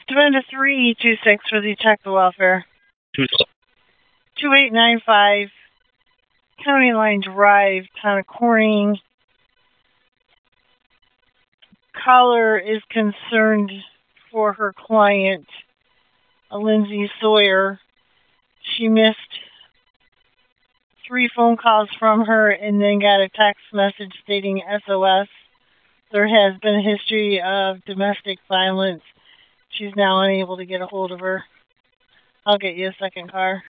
Demand 326 for detective welfare. 2895 County Line Drive, Town of Corning. Caller is concerned for her client, Lindsay Sawyer. She missed 3 phone calls from her and then got a text message stating SOS. There has been a history of domestic violence. She's now unable to get a hold of her. I'll get you a second car.